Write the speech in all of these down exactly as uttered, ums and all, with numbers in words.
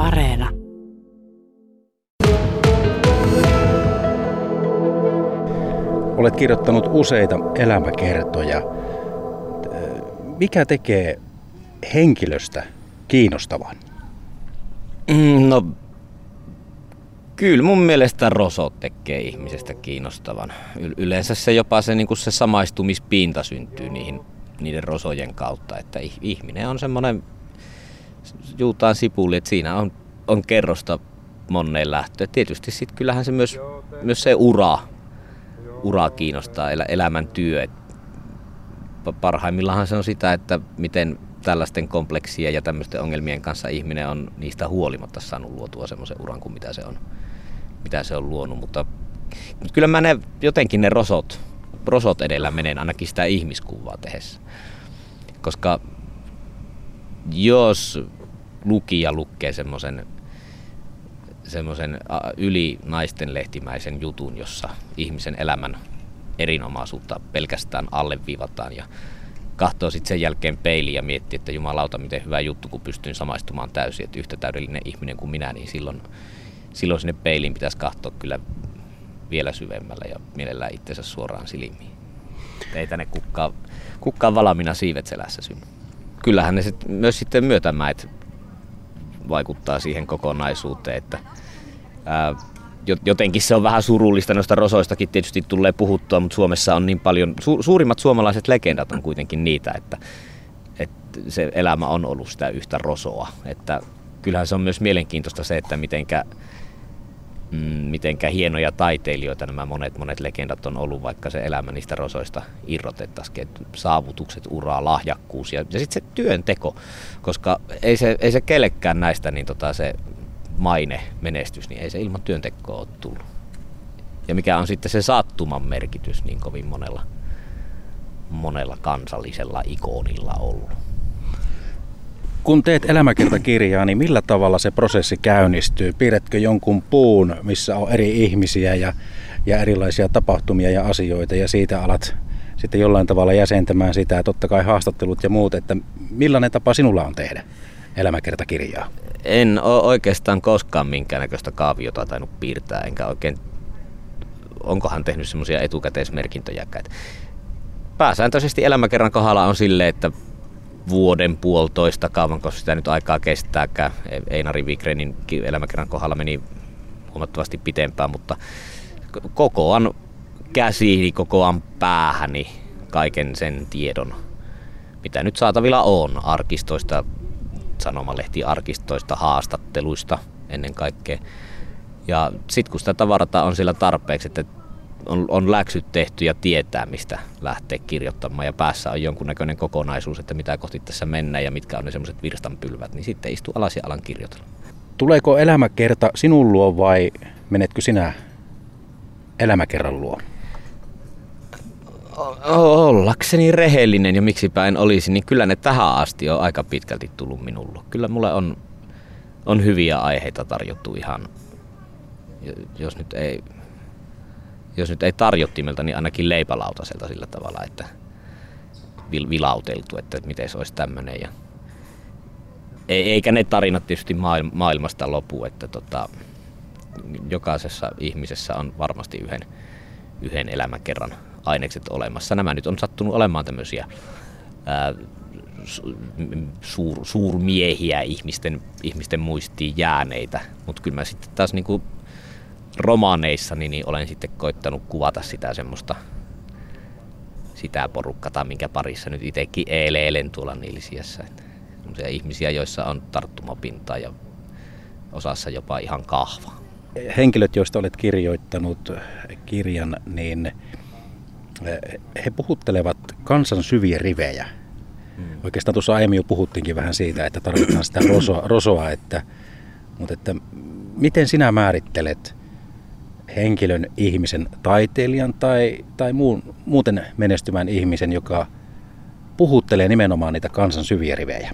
Areena. Olet kirjoittanut useita elämäkertoja. Mikä tekee henkilöstä kiinnostavan? No, kyllä mun mielestä rosot tekee ihmisestä kiinnostavan. Y- yleensä se jopa se, niin kuin se samaistumispinta syntyy niihin, niiden rosojen kautta. Että ihminen on semmoinen, juutaan sipuli, että siinä on, on kerrosta monneen lähtö. Tietysti sitten kyllähän se myös, myös se ura, ura kiinnostaa, elä, elämäntyö. Parhaimmillaan se on sitä, että miten tällaisten kompleksien ja tämmöisten ongelmien kanssa ihminen on niistä huolimatta saanut luotua semmoisen uran kuin mitä se on, mitä se on luonut. Mutta, mutta kyllä mä ne, jotenkin ne rosot, rosot edellä menen ainakin sitä ihmiskuvaa tehdessä. Koska jos lukija lukee semmoisen semmoisen yli naisten lehtimäisen jutun, jossa ihmisen elämän erinomaisuutta pelkästään alleviivataan ja katsoo sitten sen jälkeen peiliin ja miettii, että jumalauta, miten hyvä juttu, kun pystyn samaistumaan täysin, että yhtä täydellinen ihminen kuin minä, niin silloin, silloin sinne peiliin pitäisi katsoa kyllä vielä syvemmällä ja mielellään itsensä suoraan silmiin. Ei tänne kukkaan, kukkaan valmiina siivet selässä synny. Kyllähän ne sit, myös sitten myötämäet vaikuttaa siihen kokonaisuuteen, että ää, jotenkin se on vähän surullista, noista rosoistakin tietysti tulee puhuttua, mutta Suomessa on niin paljon, su, suurimmat suomalaiset legendat on kuitenkin niitä, että, että se elämä on ollut sitä yhtä rosoa. Että kyllähän se on myös mielenkiintoista se, että mitenkä, mm, mitenkä hienoja taiteilijoita nämä monet, monet legendat on ollut, vaikka se elämä niistä rosoista irrotettaisiin, että saavutukset, ura, lahjakkuus ja, ja sitten se työnteko, koska ei se, ei se kellekään näistä niin tota se maine, menestys, niin ei se ilman työntekoa ole tullut. Ja mikä on sitten se sattuman merkitys niin kovin monella, monella kansallisella ikonilla ollut. Kun teet elämäkertakirjaa, niin millä tavalla se prosessi käynnistyy? Piirrätkö jonkun puun, missä on eri ihmisiä ja, ja erilaisia tapahtumia ja asioita, ja siitä alat sitten jollain tavalla jäsentämään sitä, ja totta kai haastattelut ja muut, että millainen tapa sinulla on tehdä elämäkertakirjaa? En ole oikeastaan koskaan minkäännäköistä kaaviota tainnut piirtää, enkä oikein, onkohan tehnyt semmoisia etukäteismerkintöjäkään. Pääsääntöisesti elämäkerran kohdalla on silleen, että vuoden puolitoista, kauanko sitä nyt aikaa kestääkään. Einari Wigrenin elämäkerran kohdalla meni huomattavasti pitempään, mutta kokoan käsiini, kokoan päähäni kaiken sen tiedon, mitä nyt saatavilla on arkistoista, sanomalehtiarkistoista, haastatteluista ennen kaikkea. Ja sitten kun sitä tavarata on siellä tarpeeksi, että on, on läksyt tehty ja tietää, mistä lähtee kirjoittamaan ja päässä on jonkunnäköinen kokonaisuus, että mitä kohti tässä mennään ja mitkä on ne semmoiset virstanpylvät, niin sitten istuu alas ja alan kirjoitella. Tuleeko elämäkerta sinun luo vai menetkö sinä elämäkerran luo? Ollakseni rehellinen ja miksipä en olisi, niin kyllä ne tähän asti on aika pitkälti tullut minulle. Kyllä mulle on, on hyviä aiheita tarjottu ihan, jos nyt ei, jos nyt ei tarjottimelta, niin ainakin leipälautaselta sillä tavalla, että vilauteltu, että miten se olisi tämmöinen. Ja eikä ne tarinat tietysti maailmasta lopu, että tota, jokaisessa ihmisessä on varmasti yhden, yhden elämäkerran ainekset olemassa. Nämä nyt on sattunut olemaan tämmöisiä ää, suur, suurmiehiä ihmisten, ihmisten muistiin jääneitä, mutta kyllä mä sitten taas niinku romaaneissani niin olen sitten koittanut kuvata sitä semmoista sitä porukkaa, minkä parissa nyt itsekin eileilen tuolla Nilsiässä. Semmoisia ihmisiä, joissa on tarttumapintaa ja osassa jopa ihan kahva. Henkilöt, joista olet kirjoittanut kirjan, niin he puhuttelevat kansan syviä rivejä. Hmm. Oikeastaan tuossa aiemmin jo puhuttiinkin vähän siitä, että tarvitaan sitä rosoa, rosoa että, mutta että miten sinä määrittelet henkilön, ihmisen, taiteilijan tai, tai muun, muuten menestyvän ihmisen, joka puhuttelee nimenomaan niitä kansan syviä rivejä?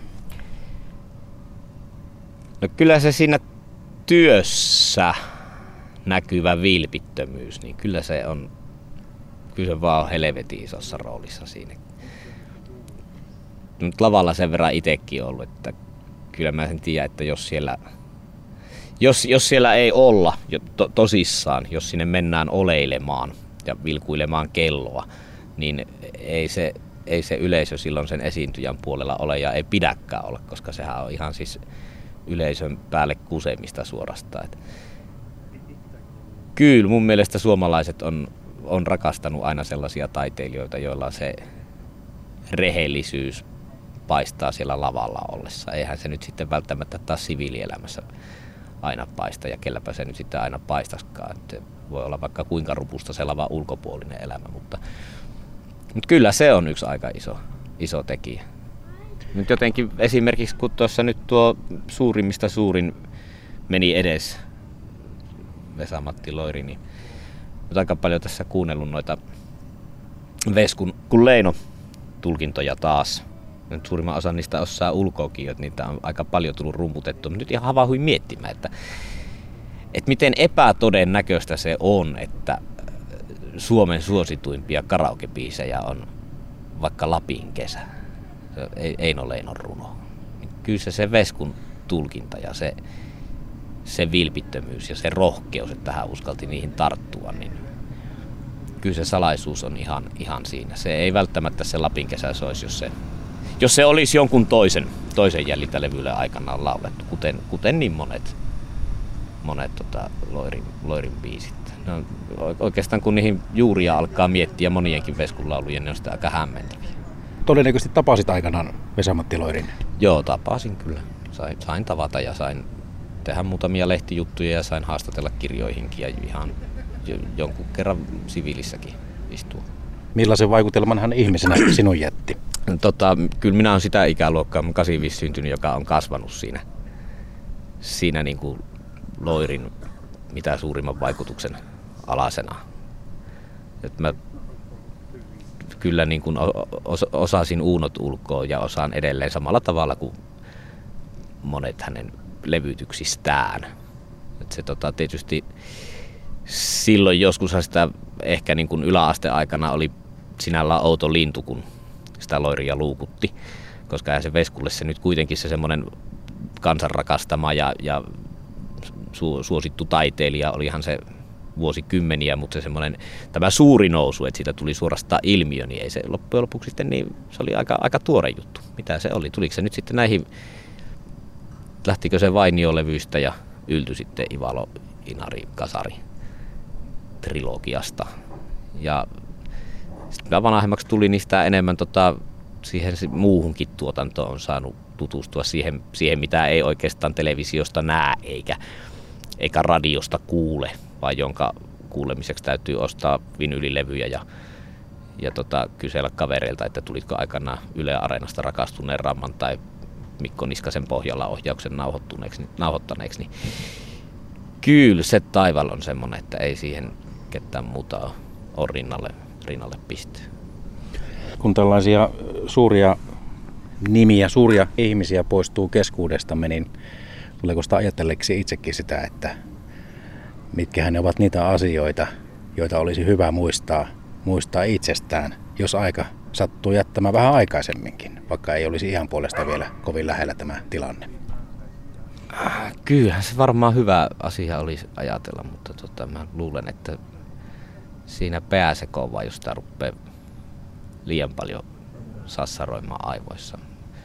No kyllä se siinä työssä näkyvä vilpittömyys, niin kyllä se on, kyllä se vaan on helvetin isossa roolissa siinä. Nyt lavalla sen verran itsekin ollut, että kyllä mä sen tiedän, että jos siellä Jos, jos siellä ei olla jo to, tosissaan, jos sinne mennään oleilemaan ja vilkuilemaan kelloa, niin ei se, ei se yleisö silloin sen esiintyjän puolella ole ja ei pidäkään olla, koska sehän on ihan siis yleisön päälle kusemista suorastaan. Et kyllä mun mielestä suomalaiset on, on rakastanut aina sellaisia taiteilijoita, joilla se rehellisyys paistaa siellä lavalla ollessa. Eihän se nyt sitten välttämättä taas siviilielämässä aina paista ja kelläpä se nyt sitten aina paistaskaan. Et voi olla vaikka kuinka rupusta se lavan ulkopuolinen elämä, mutta, mutta kyllä se on yksi aika iso, iso tekijä. Nyt jotenkin esimerkiksi kun tuossa nyt tuo suurimmista suurin meni edes, Vesa-Matti Loiri, niin nyt aika paljon tässä kuunnellut noita Veskun kun Leino tulkintoja taas. Nyt suurimman osan niistä osaa ulkoakin, että niitä on aika paljon tullut rumputettua. Nyt ihan havahduin miettimään, että, että miten epätodennäköistä se on, että Suomen suosituimpia karaokebiisejä on vaikka Lapin kesä. Eino Leinon runo. Kyllä se, se Veskun tulkinta ja se, se vilpittömyys ja se rohkeus, että tähän uskalti niihin tarttua, niin kyllä se salaisuus on ihan, ihan siinä. Se ei välttämättä se Lapin kesä soisi, jos se, jos se olisi jonkun toisen, toisen Jäljitä-levylle aikanaan laulettu, kuten, kuten niin monet, monet tota, Loirin, Loirin biisit. No, oikeastaan kun niihin juuria alkaa miettiä monienkin Veskun lauluja, ne on sitä aika hämmentäviä. Todennäköisesti tapasit aikanaan Vesa-Matti Loirin. Joo, tapasin kyllä. Sain, sain tavata ja sain tehdä muutamia lehtijuttuja ja sain haastatella kirjoihinkin ja ihan jonkun kerran siviilissäkin istua. Millaisen vaikutelman hän ihmisenä sinun jätti? Tota, kyllä minä olen sitä ikäluokkaa, olen kahdeksankymmentäviisi syntynyt, joka on kasvanut siinä, siinä niin kuin Loirin mitä suurimman vaikutuksen alasena. Et mä kyllä niin kuin osasin uunot ulkoa ja osaan edelleen samalla tavalla kuin monet hänen levytyksistään. Et se tota, tietysti silloin joskus sitä ehkä niin kuin yläasteaikana oli sinällään outo lintu, kun sitä Loiria luukutti, koska se Veskulle se nyt kuitenkin se semmoinen kansanrakastama ja, ja su, suosittu taiteilija olihan se vuosikymmeniä, mutta se semmoinen tämä suuri nousu, että siitä tuli suorastaan ilmiö, niin ei se loppujen lopuksi sitten, niin se oli aika, aika tuore juttu. Mitä se oli? Tuliko se nyt sitten näihin, lähtikö se Vainio-levyistä ja yltyi sitten Ivalo, Inari, Kasari trilogiasta. Ja sitten vanhemmaksi tuli niistä enemmän tota, siihen muuhunkin tuotantoon on saanut tutustua siihen, siihen, mitä ei oikeastaan televisiosta näe eikä, eikä radiosta kuule, vaan jonka kuulemiseksi täytyy ostaa vinylilevyjä ja, ja tota, kysellä kavereilta, että tulitko aikanaan Yle Areenasta Rakastuneen Ramman tai Mikko Niskasen pohjalla ohjauksen nauhoittaneeksi. Niin kyllä se taival on semmoinen, että ei siihen ketään muuta ole rinnalle, rinnalle piste. Kun tällaisia suuria nimiä, suuria ihmisiä poistuu keskuudestamme, niin tuleeko sitä ajatelleeksi itsekin sitä, että mitkähän ne ovat niitä asioita, joita olisi hyvä muistaa, muistaa itsestään, jos aika sattuu jättämään vähän aikaisemminkin, vaikka ei olisi ihan puolesta vielä kovin lähellä tämä tilanne? Kyllähän se varmaan hyvä asia olisi ajatella, mutta tota, mä luulen, että siinä pääsekö vaan, jos sitä rupeaa liian paljon sassaroimaan aivoissa.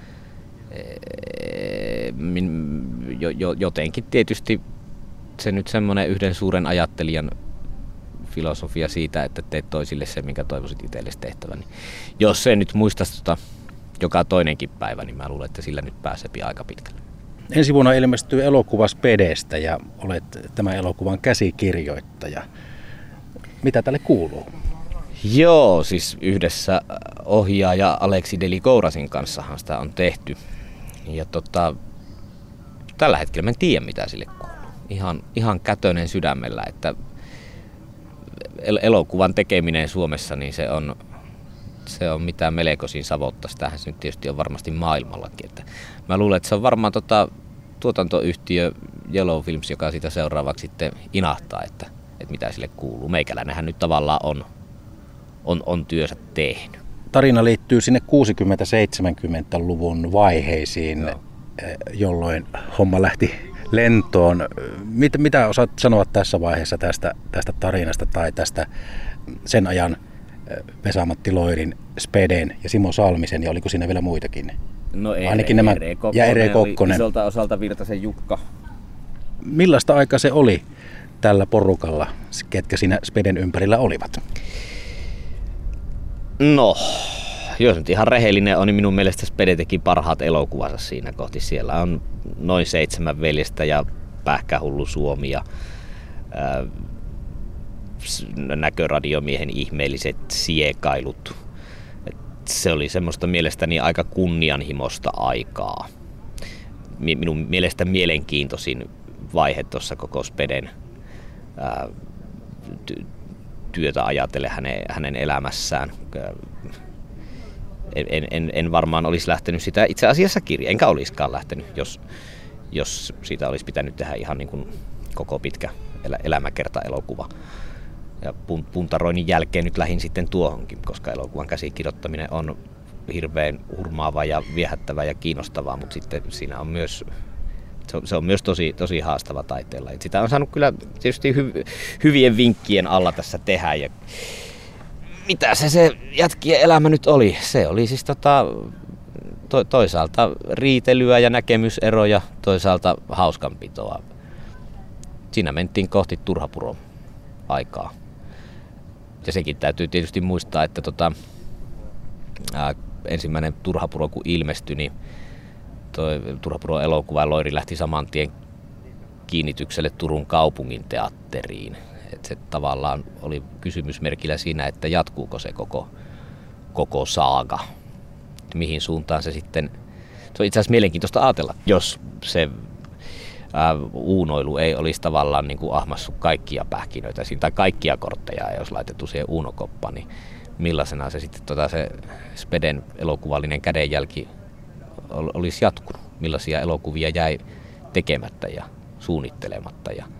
Jotenkin tietysti se nyt semmoinen yhden suuren ajattelijan filosofia siitä, että teet toisille se, minkä toivoisit itsellesi tehtävän. Niin jos se nyt muistaisi tota joka toinenkin päivä, niin mä luulen, että sillä nyt pääsee aika pitkälle. Ensi vuonna ilmestyy elokuva Spedestä ja olet tämän elokuvan käsikirjoittaja. Mitä tälle kuuluu? Joo, siis yhdessä ohjaaja Aleksi Delikourasin kanssahan sitä on tehty. Ja tota, tällä hetkellä mä en tiedä, mitä sille kuuluu. Ihan, ihan kätönen sydämellä, että elokuvan tekeminen Suomessa, niin se on, se on mitään melkoisin savotta. Sitähän se nyt tietysti on varmasti maailmallakin. Että mä luulen, että se on varmaan tota, tuotantoyhtiö Yellow Films, joka sitä seuraavaksi sitten inahtaa, että, että mitä sille kuuluu. Meikäläinenhän nyt tavallaan on, on, on työnsä tehnyt. Tarina liittyy sinne kuusikymmentä-seitsemänkymmentäluvun vaiheisiin, Joo. jolloin homma lähti lentoon. Mit, mitä osaat sanoa tässä vaiheessa tästä, tästä tarinasta tai tästä sen ajan Vesa-Matti Loirin, Speden ja Simo Salmisen, ja oliko siinä vielä muitakin? No Ere, ainakin nämä, Ere Kokkonen, ja Ere Kokkonen. Isolta osalta Virtasen Jukka. Millaista aikaa se oli tällä porukalla, ketkä siinä Speden ympärillä olivat? No, jos nyt ihan rehellinen on, niin minun mielestä Spede teki parhaat elokuvansa siinä kohti. Siellä on noin seitsemän veljestä ja Pähkähullu Suomi ja ää, näköradiomiehen ihmeelliset siekailut. Et se oli semmoista mielestäni aika kunnianhimoista aikaa. Minun mielestä mielenkiintoisin vaihe tuossa koko Speden ää, ty- työtä ajatellen hänen, hänen elämässään. En, en, en varmaan olisi lähtenyt sitä itse asiassa kirja, enkä olisikaan lähtenyt, jos, jos siitä olisi pitänyt tehdä ihan niin kuin koko pitkä elä, elämäkerta-elokuva. Ja puntaroinnin jälkeen nyt lähdin sitten tuohonkin, koska elokuvan käsikirjoittaminen on hirveän hurmaava ja viehättävä ja kiinnostavaa, mutta sitten siinä on myös, se on myös tosi, tosi haastava taiteella. Et sitä on saanut kyllä tietysti hy, hyvien vinkkien alla tässä tehdä. Ja mitä se, se jätkien elämä nyt oli? Se oli siis tota, to, toisaalta riitelyä ja näkemyseroja, toisaalta hauskanpitoa. Siinä mentiin kohti Turhapuron aikaa. Ja sekin täytyy tietysti muistaa, että tota, ää, ensimmäinen Turhapuro kun ilmestyi, niin toi Turhapuron elokuva Loiri lähti saman tien kiinnitykselle Turun kaupungin teatteriin. Et se tavallaan oli kysymysmerkillä siinä, että jatkuuko se koko, koko saaga. Et mihin suuntaan se sitten... Se on itse asiassa mielenkiintoista ajatella, jos se ää, uunoilu ei olisi tavallaan niin kuin ahmassut kaikkia pähkinöitä siinä, tai kaikkia kortteja ei olisi laitettu siihen uunokoppaan, niin millaisena se sitten tota, se Speden elokuvallinen kädenjälki olisi jatkunut, millaisia elokuvia jäi tekemättä ja suunnittelematta. Ja,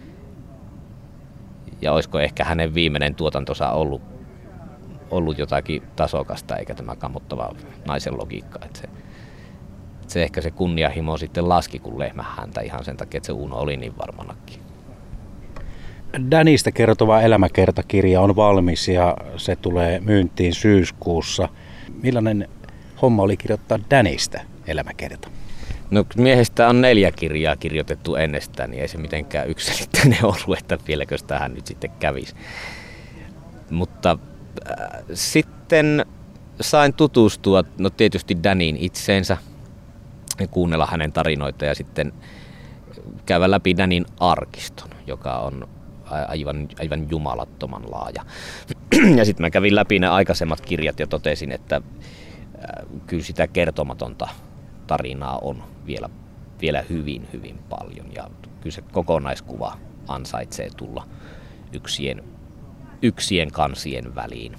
ja olisiko ehkä hänen viimeinen tuotantonsa ollut, ollut jotakin tasokasta, eikä tämä kammottava naisen logiikka. Että se, että se ehkä se kunnianhimo sitten laski kuin lehmä häntä ihan sen takia, että se Uno oli niin varmanakin. Dannystä kertova elämäkertakirja on valmis ja se tulee myyntiin syyskuussa. Millainen homma oli kirjoittaa Dannystä elämäkerta? No miehestä on neljä kirjaa kirjoitettu ennestään, niin ei se mitenkään yksiselitteinen ollut, että vieläkö tähän nyt sitten kävisi. Mutta äh, sitten sain tutustua, no tietysti Dannyin itseensä, ja kuunnella hänen tarinoita ja sitten käydä läpi Dannyin arkiston, joka on aivan, aivan jumalattoman laaja. Ja sitten mä kävin läpi ne aikaisemmat kirjat ja totesin, että kyllä sitä kertomatonta tarinaa on vielä, vielä hyvin, hyvin paljon. Ja kyllä se kokonaiskuva ansaitsee tulla yksien, yksien kansien väliin.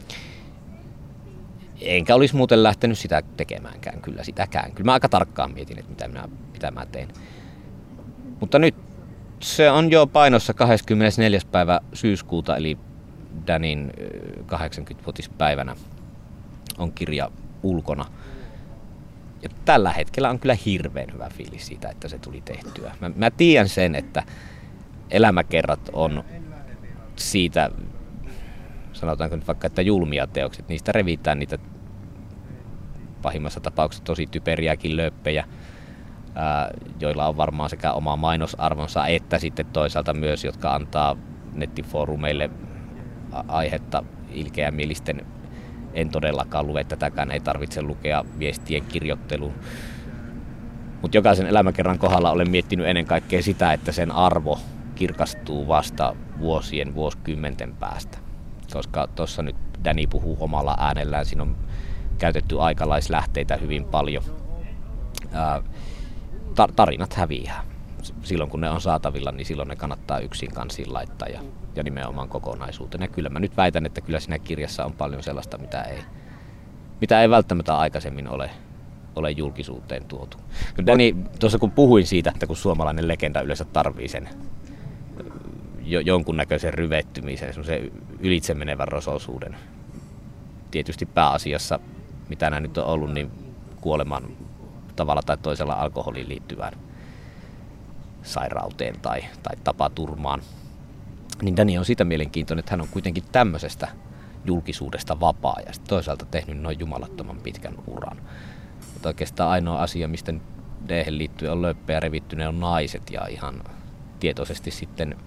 Enkä olisi muuten lähtenyt sitä tekemäänkään, kyllä sitäkään. Kyllä mä aika tarkkaan mietin, että mitä, minä, mitä mä teen. Mutta nyt se on jo painossa kahdeskymmenesneljäs päivä syyskuuta, eli Dannyin kahdeksankymmenvuotispäivänä on kirja ulkona. Ja tällä hetkellä on kyllä hirveän hyvä fiilis siitä, että se tuli tehtyä. Mä, mä tiedän sen, että elämäkerrat on siitä, sanotaanko nyt vaikka, että julmia teokset, niistä revitään niitä pahimmassa tapauksessa tosi typeriäkin löppejä, ää, joilla on varmaan sekä oma mainosarvonsa että sitten toisaalta myös, jotka antaa nettifoorumeille aihetta ilkeämielisten. En todellakaan lue tätäkään, ei tarvitse lukea viestien kirjoitteluun. Mutta jokaisen elämäkerran kohdalla olen miettinyt ennen kaikkea sitä, että sen arvo kirkastuu vasta vuosien, vuosikymmenten päästä. Koska tuossa nyt Danny puhuu omalla äänellään, siinä on käytetty aikalaislähteitä hyvin paljon. Ää, tar- tarinat häviää. Silloin kun ne on saatavilla, niin silloin ne kannattaa yksin kansiin laittaa ja, ja nimenomaan kokonaisuutena. Ja kyllä mä nyt väitän, että kyllä siinä kirjassa on paljon sellaista, mitä ei, mitä ei välttämättä aikaisemmin ole, ole julkisuuteen tuotu. Danny, tuossa kun puhuin siitä, että kun suomalainen legenda yleensä tarvii sen jo, jonkunnäköisen ryvettymisen, semmoisen ylitse menevän rosoisuuden. Tietysti pääasiassa, mitä nämä nyt on ollut, niin kuoleman tavalla tai toisella alkoholiin liittyvään sairauteen tai, tai tapaturmaan. Niin Danny on sitä mielenkiintoinen, että hän on kuitenkin tämmöisestä julkisuudesta vapaa ja toisaalta tehnyt noin jumalattoman pitkän uran. Mutta oikeastaan ainoa asia, mistä D:hen liittyen on löppejä revitty, ne on naiset ja ihan tietoisesti sitten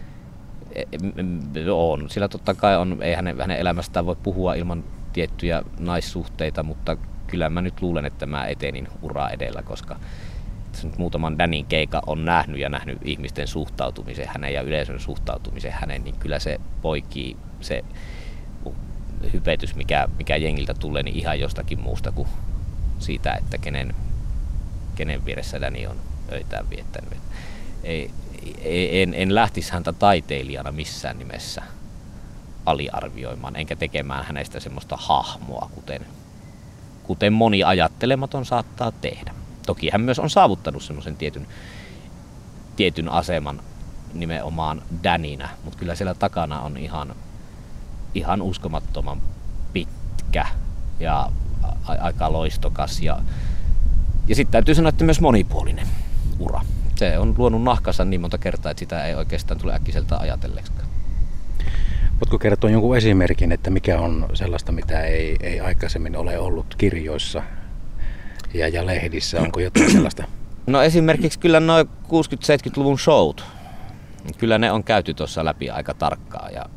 on. Sillä totta kai on, ei hänen, hänen elämästään voi puhua ilman tiettyjä naissuhteita, mutta kyllä mä nyt luulen, että mä etenin uraa edellä, koska nyt muutaman Dannyn keika on nähnyt ja nähnyt ihmisten suhtautumisen hänen ja yleisön suhtautumisen hänen, niin kyllä se poikii se hypetys, mikä, mikä jengiltä tulee, niin ihan jostakin muusta kuin siitä, että kenen, kenen vieressä Danny on öitään viettänyt. Ei, ei, en, en lähtisi häntä taiteilijana missään nimessä aliarvioimaan, enkä tekemään hänestä semmoista hahmoa, kuten, kuten moni ajattelematon saattaa tehdä. Toki hän myös on saavuttanut semmoisen tietyn, tietyn aseman nimenomaan Dannynä, mutta kyllä siellä takana on ihan, ihan uskomattoman pitkä ja a- aika loistokas ja, ja sitten täytyy sanoa, että myös monipuolinen ura. Se on luonut nahkansa niin monta kertaa, että sitä ei oikeastaan tule äkkiseltä ajatelleeksikaan. Voitko kertoa jonkun esimerkin, että mikä on sellaista, mitä ei, ei aikaisemmin ole ollut kirjoissa ja, ja lehdissä? Onko jotain sellaista? No esimerkiksi kyllä noin kuusikymmentä-seitsemänkymmentäluvun showt, kyllä ne on käyty tuossa läpi aika tarkkaan ja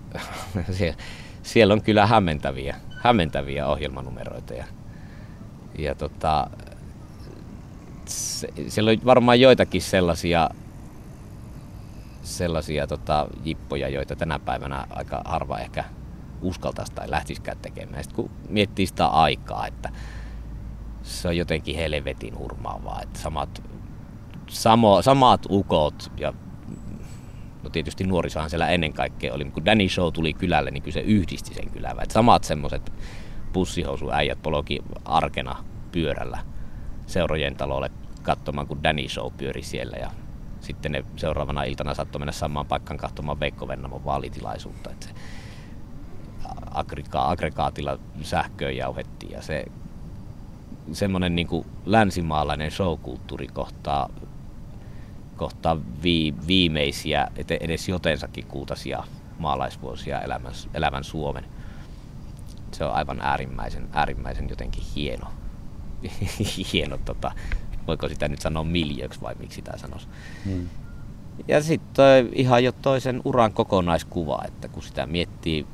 siellä on kyllä hämmentäviä, hämmentäviä ohjelmanumeroita. Ja, ja tota, se, siellä on varmaan joitakin sellaisia, sellaisia tota, jippoja, joita tänä päivänä aika harva ehkä uskaltaisi tai lähtisikään tekemään. Sitten kun miettii sitä aikaa, että se on jotenkin helvetin hurmaavaa, että samat, samo, samat ukot ja no tietysti nuorisohan siellä ennen kaikkea oli, kun Danny Show tuli kylälle, niin kyllä se yhdisti sen kylän. Että samat semmoiset pussihousuäijät poloki arkena pyörällä Seurojen talolle katsomaan, kun Danny Show pyöri siellä ja sitten ne seuraavana iltana saattoi mennä samaan paikkaan katsomaan Veikko Vennamon vaalitilaisuutta. Että se aggregaatilla sähköön jauhettiin ja se semmoinen niin kuin länsimaalainen showkulttuuri kohtaa, kohtaa vi, viimeisiä, edes jotensakin kultaisia maalaisvuosia elämän, elämän Suomen. Se on aivan äärimmäisen, äärimmäisen jotenkin hieno, hieno tota, voiko sitä nyt sanoa miljöksi vai miksi sitä sanoisi. Hmm. Ja sitten ihan jo toisen uran kokonaiskuva, että kun sitä miettii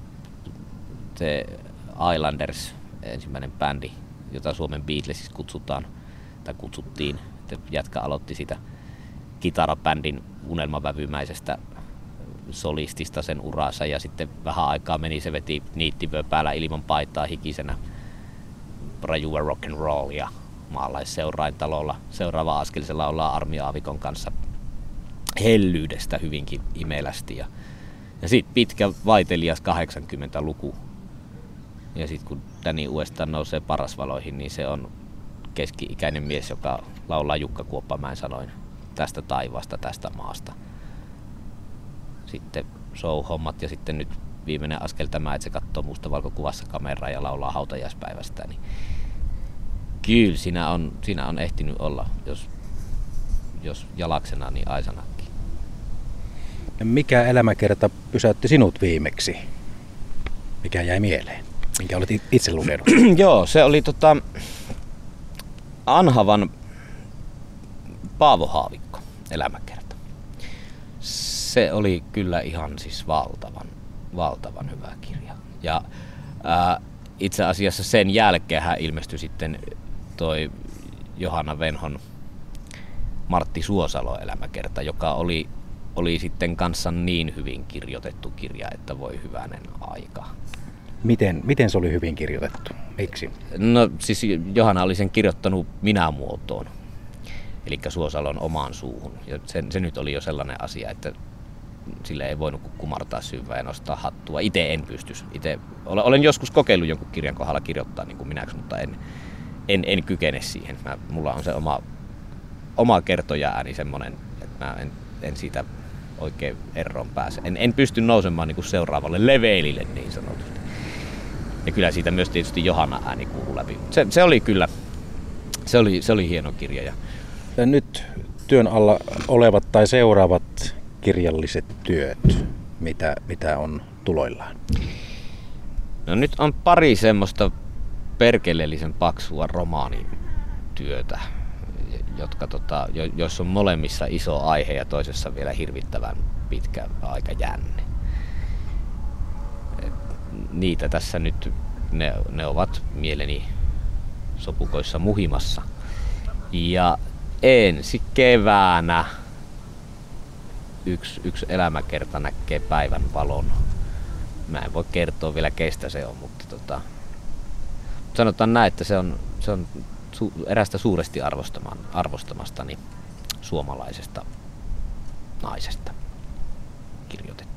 se Islanders, ensimmäinen bändi, jota Suomen Beatlesissa kutsutaan, tai kutsuttiin, että jätkä aloitti sitä kitarabändin unelmavävymäisestä solistista sen uransa ja sitten vähän aikaa meni, se veti niittivö päällä ilman paitaa hikisenä rajua rock and roll ja maalaisseurain talolla. Seuraava askelisella ollaan Armi Aavikon kanssa hellyydestä hyvinkin imelästi ja, ja sitten pitkä vaitelias kahdeksankymmentäluku ja sitten kun Danny uudestaan nousee parasvaloihin, niin se on keski-ikäinen mies, joka laulaa Jukka Kuoppamäen sanoin tästä taivaasta, tästä maasta. Sitten show-hommat ja sitten nyt viimeinen askel tämä, että se katsoo mustavalkokuvassa kameraa ja laulaa hautajaispäivästä. Niin kyllä siinä on, siinä on ehtinyt olla, jos, jos jalaksena, niin aisanakin. Mikä elämäkerta pysäytti sinut viimeksi? Mikä jäi mieleen? Minkä olet itse lukenut? Joo, se oli tota, Anhavan Paavo Haavikko elämäkerta. Se oli kyllä ihan siis valtavan, valtavan hyvä kirja. Ja ää, itse asiassa sen jälkeen hän ilmestyi sitten toi Johanna Venhon Martti Suosalo elämäkerta, joka oli, oli sitten kanssa niin hyvin kirjoitettu kirja, että voi hyvänen aika. Miten, miten se oli hyvin kirjoitettu? Miksi? No siis Johanna oli sen kirjoittanut minä-muotoon, eli Suosalon omaan suuhun. Ja se, se nyt oli jo sellainen asia, että sille ei voinut kumartaa syvää ja nostaa hattua. Itse en pystys. Ite, olen, olen joskus kokeillut jonkun kirjan kohdalla kirjoittaa niin kuin minäksi, mutta en, en, en kykene siihen. Mä, mulla on se oma, oma kertoja-ääni semmoinen, että mä en, en siitä oikein eroon pääse. En, en pysty nousemaan niin kuin seuraavalle leveilille niin sanotusti. Ja kyllä siitä myös tietysti Johanna ääni kuuluu läpi. Se, se oli kyllä, se oli, se oli hieno kirja. Ja nyt työn alla olevat tai seuraavat kirjalliset työt, mitä, mitä on tuloillaan? No nyt on pari semmoista perkeleellisen paksua romaanityötä, jotka tota, jo, joissa on molemmissa iso aihe ja toisessa vielä hirvittävän pitkä aikajänne. Et niitä tässä nyt, ne, ne ovat mieleni sopukoissa muhimassa. Ja ensi keväänä yksi, yksi elämäkerta näkee päivän valon. Mä en voi kertoa vielä kestä se on, mutta tota, sanotaan näin, että se on, se on su, erästä suuresti arvostamastani suomalaisesta naisesta kirjoitettu.